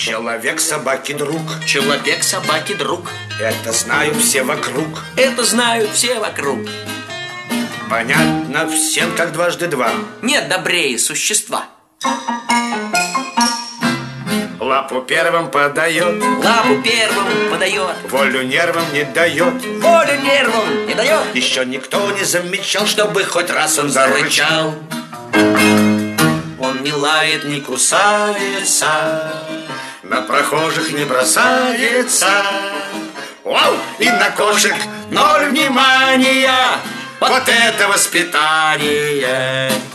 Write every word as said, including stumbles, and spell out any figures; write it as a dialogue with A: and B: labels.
A: Человек собаки друг.
B: Человек собаки друг.
A: Это знают все вокруг.
B: Это знают все вокруг.
A: Понятно всем, как дважды два.
B: Нет добрее существа.
A: Лапу первым подает.
B: Лапу первым подает.
A: Волю нервам не дает.
B: Волю нервам не дает.
A: Еще никто не замечал, чтобы хоть раз он зарычал.
B: Он не лает, не кусается,
A: на прохожих не бросается. Вау! И на кошек ноль внимания. Вот это воспитание!